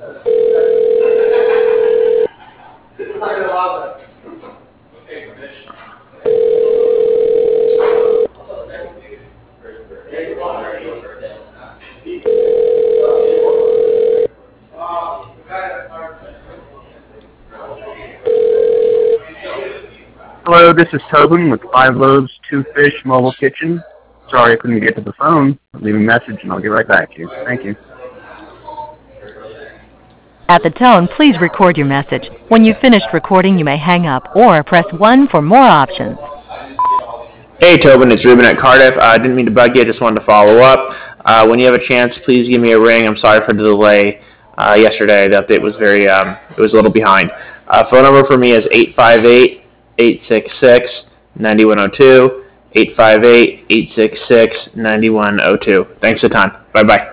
Hello, this is Tobin with Five Loaves, Two Fish Mobile Kitchen. Sorry I couldn't get to the phone. Leave a message and I'll get right back to you. Thank you. At the tone, please record your message. When you've finished recording, you may hang up or press 1 for more options. Hey Tobin, it's Ruben at Cardiff. I didn't mean to bug you, just wanted to follow up. When you have a chance, please give me a ring. I'm sorry for the delay yesterday. The update was it was a little behind. Phone number for me is 858-866-9102, 858-866-9102. Thanks a ton. Bye-bye.